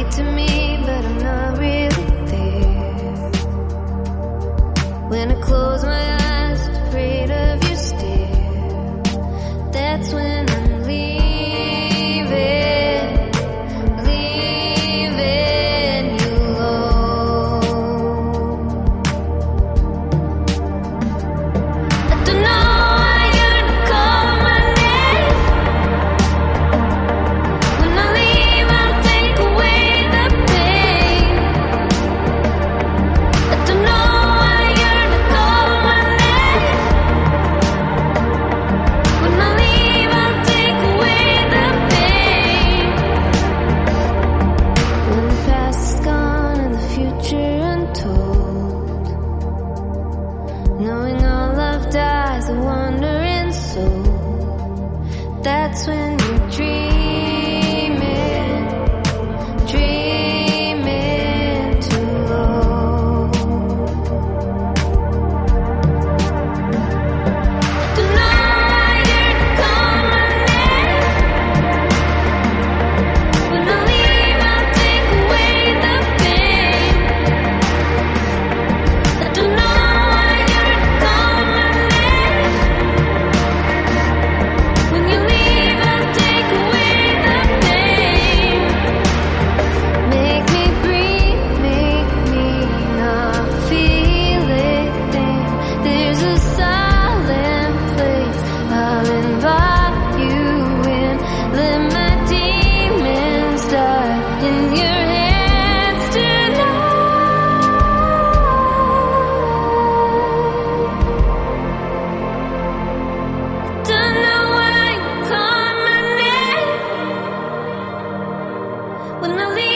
speak to me, but I'm not really there. When I close my eyes, afraid of your stare, that's when I'm leaving, leaving you alone. I don't know why you're calling my name. When I leave, I'll take away the pain. I don't know why you're calling my name. When I leave, I'll take away the pain. When the past is gone and the future untold, knowing all love dies, a wandering soul, that's when you're dreaming, dreaming too low. Don't know why you're calling my name. When I leave, I'll take away the pain. I don't know why you're calling my name. When you leave, I'll take away the pain. Make me breathe, make me not feel it. There's a silent place I'll invite you in. Let my demons die in your hands tonight. Don't know why you call my name. When I leave,